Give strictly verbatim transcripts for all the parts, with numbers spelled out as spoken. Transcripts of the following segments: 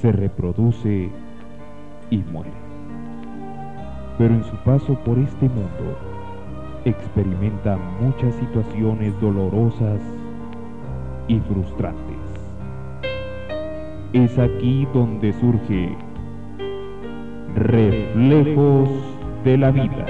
se reproduce y muere. Pero en su paso por este mundo experimenta muchas situaciones dolorosas y frustrantes. Es aquí donde surge Reflejos de la Vida.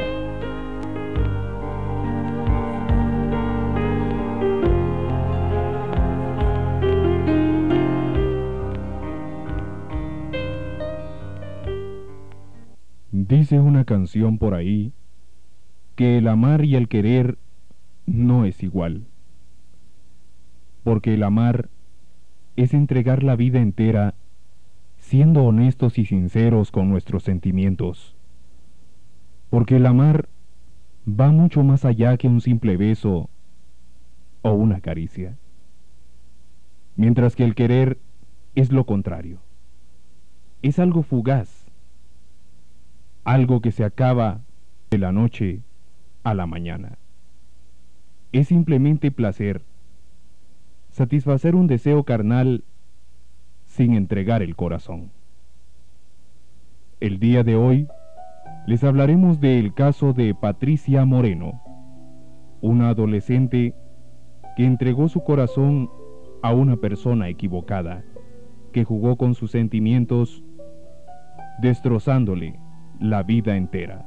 Dice una canción por ahí que el amar y el querer no es igual, porque el amar es entregar la vida entera siendo honestos y sinceros con nuestros sentimientos, porque el amar va mucho más allá que un simple beso o una caricia, mientras que el querer es lo contrario, es algo fugaz, algo que se acaba de la noche a la mañana. Es simplemente placer, satisfacer un deseo carnal sin entregar el corazón. El día de hoy les hablaremos del caso de Patricia Moreno, una adolescente que entregó su corazón a una persona equivocada, que jugó con sus sentimientos, destrozándole la vida entera.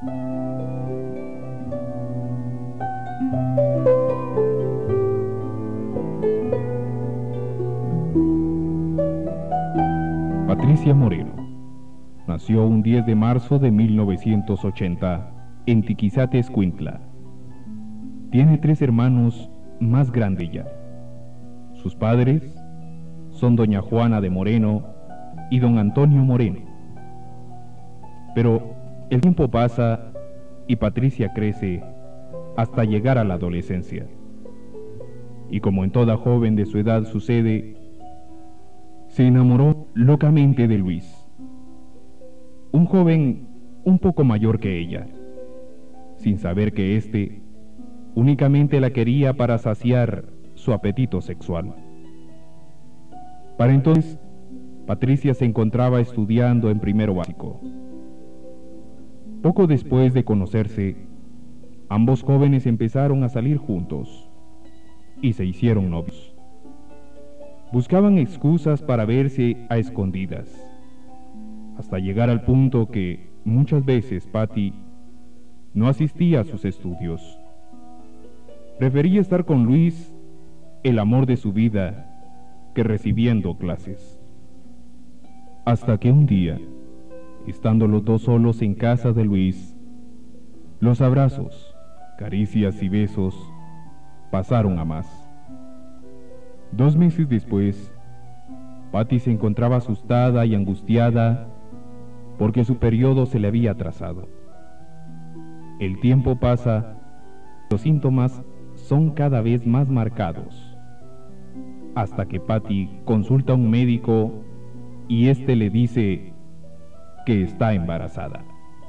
Patricia Moreno nació un diez de marzo de mil novecientos ochenta en Tiquizate, Escuintla. Tiene tres hermanos más grande ella. Sus padres son doña Juana de Moreno y don Antonio Moreno. Pero el tiempo pasa y Patricia crece hasta llegar a la adolescencia. Y como en toda joven de su edad sucede, se enamoró locamente de Luis, un joven un poco mayor que ella, sin saber que éste únicamente la quería para saciar su apetito sexual. Para entonces, Patricia se encontraba estudiando en primero básico. Poco después de conocerse, ambos jóvenes empezaron a salir juntos y se hicieron novios. Buscaban excusas para verse a escondidas, hasta llegar al punto que muchas veces Patty no asistía a sus estudios. Prefería estar con Luis, el amor de su vida, que recibiendo clases. Hasta que un día, estando los dos solos en casa de Luis, los abrazos, caricias y besos pasaron a más. Dos meses después, Patty se encontraba asustada y angustiada porque su periodo se le había atrasado. El tiempo pasa, los síntomas son cada vez más marcados, hasta que Patty consulta a un médico y éste le dice que está embarazada.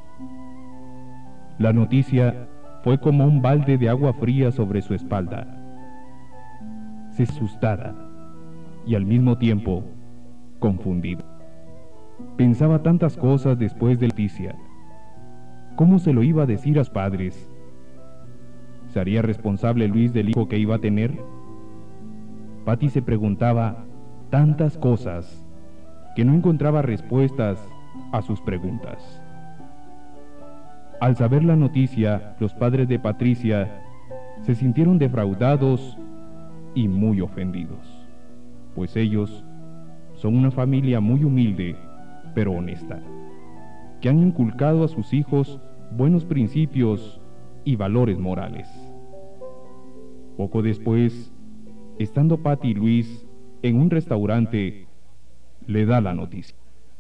La noticia fue como un balde de agua fría sobre su espalda. Se asustada y al mismo tiempo confundida. Pensaba tantas cosas después de la noticia. ¿Cómo se lo iba a decir a sus padres? ¿Se haría responsable Luis del hijo que iba a tener? Patty se preguntaba tantas cosas que no encontraba respuestas a sus preguntas. Al saber la noticia, los padres de Patricia se sintieron defraudados y muy ofendidos, pues ellos son una familia muy humilde, pero honesta, que han inculcado a sus hijos buenos principios y valores morales. Poco después, estando Patty y Luis en un restaurante, le da la noticia.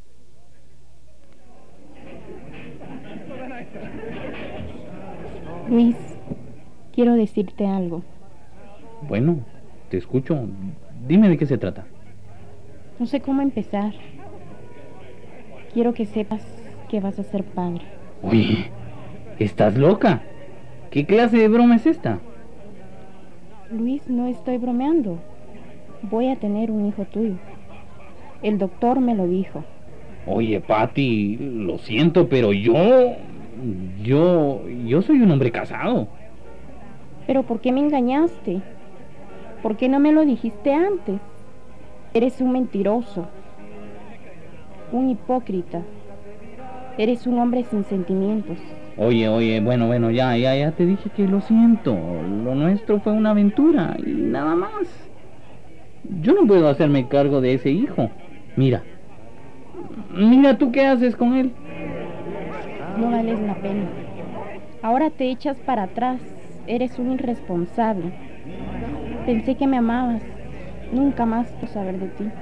Luis, quiero decirte algo. Bueno, te escucho. Dime de qué se trata. No sé cómo empezar. Quiero que sepas que vas a ser padre. Oye, ¿estás loca? ¿Qué clase de broma es esta? Luis, no estoy bromeando. Voy a tener un hijo tuyo. El doctor me lo dijo. Oye, Pati, lo siento, pero yo... Yo... Yo soy un hombre casado. ¿Pero por qué me engañaste? ¿Por qué no me lo dijiste antes? Eres un mentiroso, un hipócrita. Eres un hombre sin sentimientos. Oye, oye, bueno, bueno, ya, ya, ya te dije que lo siento. Lo nuestro fue una aventura y nada más. Yo no puedo hacerme cargo de ese hijo. Mira, mira tú qué haces con él. No vales la pena. Ahora te echas para atrás. Eres un irresponsable. Pensé que me amabas. Nunca más quiero saber de ti.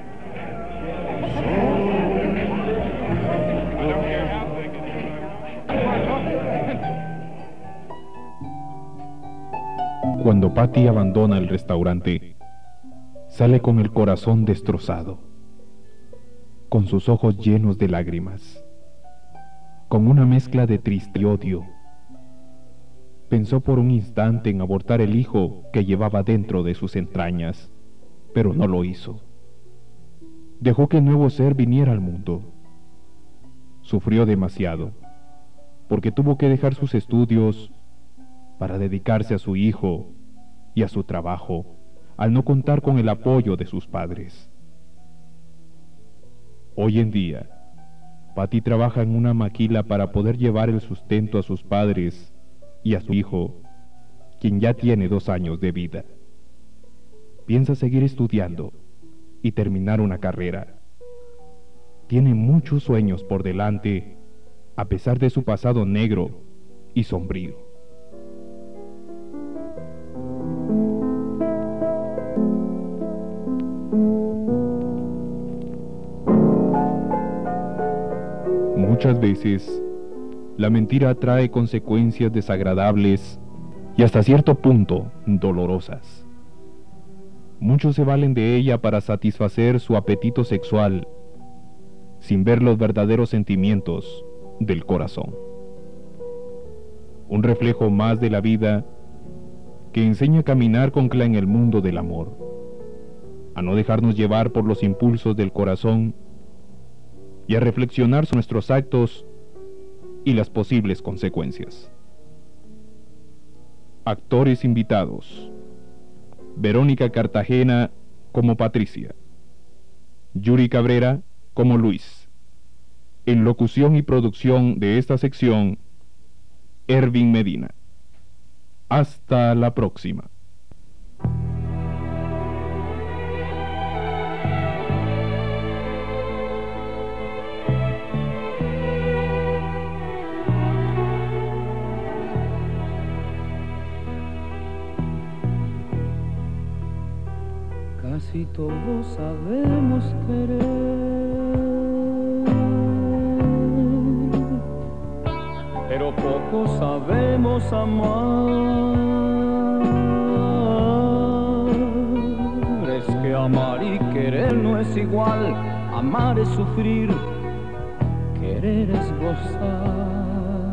Cuando Patti abandona el restaurante, sale con el corazón destrozado, con sus ojos llenos de lágrimas, con una mezcla de triste y odio. Pensó por un instante en abortar el hijo que llevaba dentro de sus entrañas, pero no lo hizo. Dejó que el nuevo ser viniera al mundo. Sufrió demasiado, porque tuvo que dejar sus estudios para dedicarse a su hijo y a su trabajo, al no contar con el apoyo de sus padres. Hoy en día, Patti trabaja en una maquila para poder llevar el sustento a sus padres y a su hijo, quien ya tiene dos años de vida. Piensa seguir estudiando y terminar una carrera. Tiene muchos sueños por delante, a pesar de su pasado negro y sombrío. Muchas veces, la mentira trae consecuencias desagradables y hasta cierto punto dolorosas. Muchos se valen de ella para satisfacer su apetito sexual, sin ver los verdaderos sentimientos del corazón. Un reflejo más de la vida que enseña a caminar con claridad en el mundo del amor, a no dejarnos llevar por los impulsos del corazón y a reflexionar sobre nuestros actos y las posibles consecuencias. Actores invitados: Verónica Cartagena como Patricia, Yuri Cabrera como Luis. En locución y producción de esta sección, Ervin Medina. Hasta la próxima. Casi todos sabemos querer, pero pocos sabemos amar. Es que amar y querer no es igual. Amar es sufrir, querer es gozar.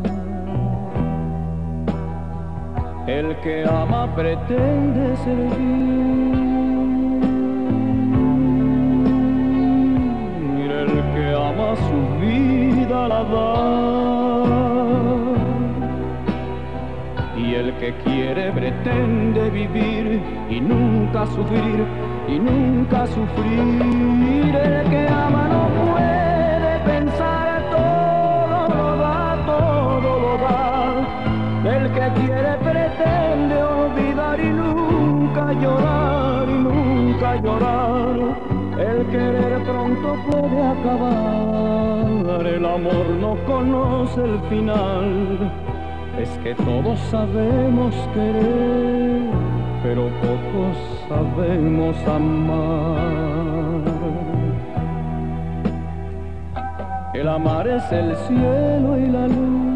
El que ama pretende servir, su vida la da, y el que quiere pretende vivir y nunca sufrir, y nunca sufrir. El que ama no puede pensar, todo lo da, todo lo da. El que quiere pretende olvidar y nunca llorar, y nunca llorar. El querer pronto puede acabar, el amor no conoce el final. Es que todos sabemos querer, pero pocos sabemos amar. El amar es el cielo y la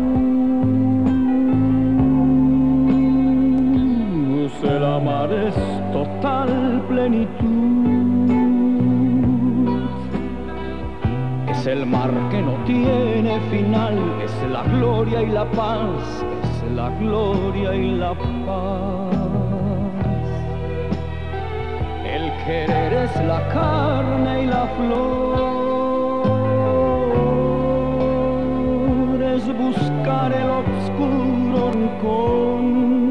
luz, el amar es total plenitud. Es el mar que no tiene final, es la gloria y la paz, es la gloria y la paz. El querer es la carne y la flor, es buscar el oscuro rincón,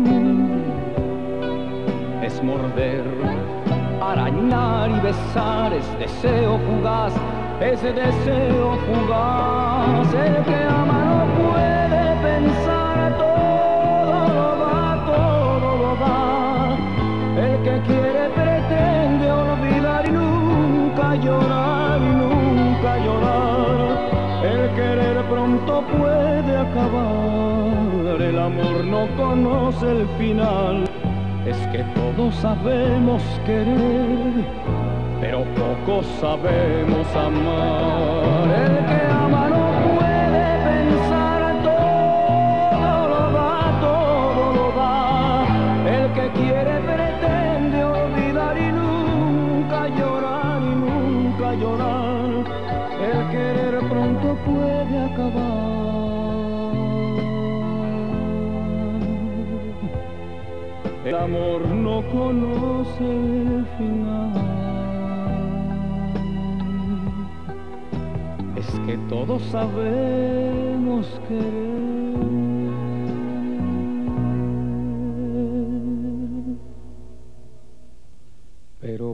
es morder, arañar y besar, es deseo fugaz, es deseo fugaz. El que ama no puede pensar, todo lo da, todo lo da. El que quiere pretende olvidar y nunca llorar, y nunca llorar. El querer pronto puede acabar, el amor no conoce el final. Es que todos sabemos querer, pero pocos sabemos amar. El que ama no puede pensar, todo lo da, todo lo da. El que quiere pretende olvidar y nunca llorar, y nunca llorar. El querer pronto puede acabar. El amor no conoce el final. Es que todos sabemos querer, pero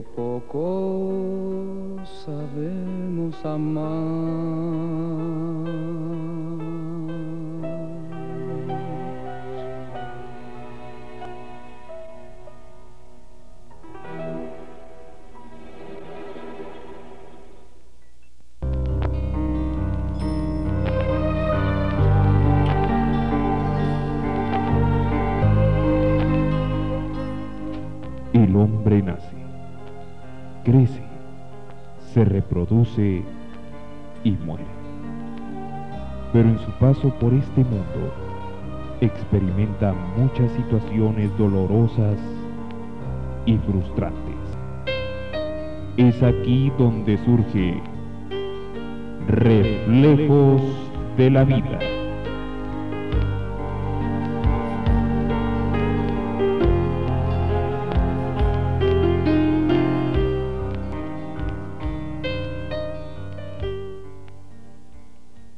pocos sabemos amar. El hombre nace, crece, se reproduce y muere. Pero en su paso por este mundo, experimenta muchas situaciones dolorosas y frustrantes. Es aquí donde surge Reflejos de la Vida.